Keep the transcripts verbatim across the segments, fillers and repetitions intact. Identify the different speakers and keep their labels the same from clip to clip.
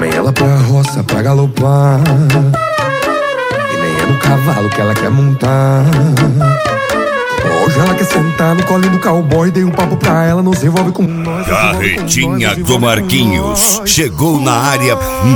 Speaker 1: Chamei ela pra roça pra galopar, e nem é no cavalo que ela quer montar. Hoje ela quer sentar no colinho do cowboy. Dei um papo pra ela, não se envolve com nós.
Speaker 2: Carretinha do Marquinhos chegou na área.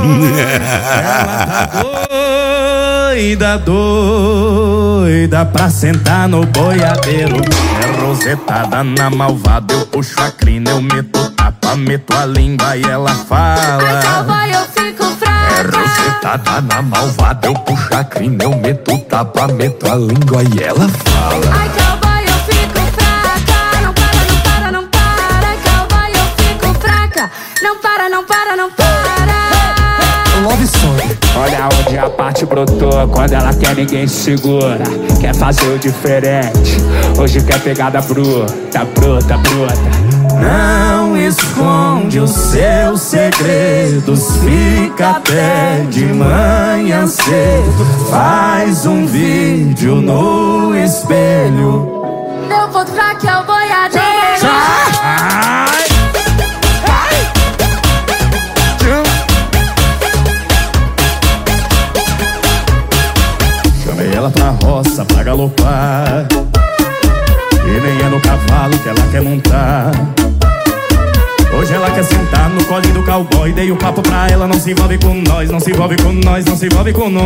Speaker 3: Ela tá doida, doida pra sentar no boiadeiro. É rosetada na malvada, eu puxo a crina, eu meto tapa, meto a língua e ela fala.
Speaker 4: Ai, cowboy, eu fico fraca.
Speaker 1: É rosetada na malvada, eu puxo a crina, eu meto tapa, meto a língua e ela fala.
Speaker 4: Ai, cowboy, eu fico fraca. Não para, não para, não para. Ai, cowboy, eu fico fraca. Não para, não para, não para.
Speaker 1: Love song.
Speaker 3: Olha onde a parte brotou, quando ela quer ninguém segura. Quer fazer o diferente, hoje quer pegada bruta, bruta, bruta. Não esconde os seus segredos, fica até de manhã cedo. Faz um vídeo no espelho.
Speaker 4: Eu vou traque ao boiadeiro.
Speaker 3: Ai! Chamei ela pra roça pra galopar, e nem é no cavalo que ela quer montar. Hoje ela quer sentar no colinho do cowboy. Dei o papo pra ela, não se envolve com nós, não se envolve com nós, não se envolve com nós.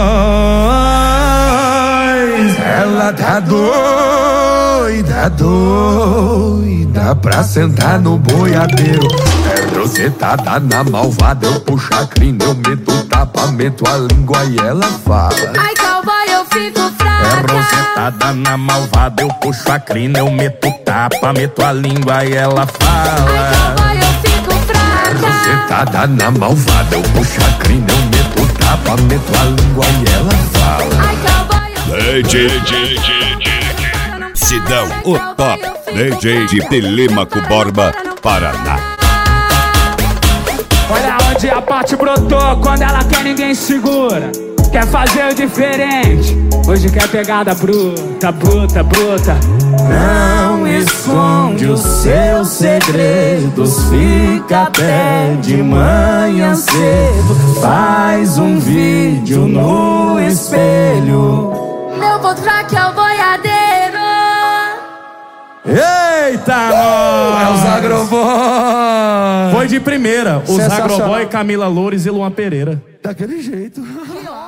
Speaker 1: Ela tá doida, doida pra sentar no boiadeiro. É rosetada na malvada, eu puxo a crina, eu meto tapa, meto a língua e ela fala.
Speaker 4: Ai, cowboy, eu fico
Speaker 3: É
Speaker 4: fraca.
Speaker 3: rosetada na malvada, eu puxo a crina, eu meto tapa, meto a língua e ela fala.
Speaker 4: Ai, cowboy, eu fico fraca.
Speaker 1: Rosetada na malvada, eu puxo a crina, eu meto tapa, meto a língua e ela fala.
Speaker 4: Ai, cowboy, eu
Speaker 2: D J, D J, Sidão, o top D J de Telêmaco Borba, Paraná.
Speaker 3: Olha onde a parte brotou, quando ela quer ninguém segura. Quer fazer o diferente, hoje quer pegada bruta, bruta, bruta. Não esconde os seus segredos, fica até de manhã cedo. Faz um vídeo no espelho.
Speaker 4: Eu vou traque ao boiadeiro.
Speaker 3: Eita, nós!
Speaker 1: É os Agroboy.
Speaker 3: Foi de primeira, os
Speaker 1: Sensacional.
Speaker 3: Agroboy, Camila Loures e Luan Pereira.
Speaker 1: Daquele jeito.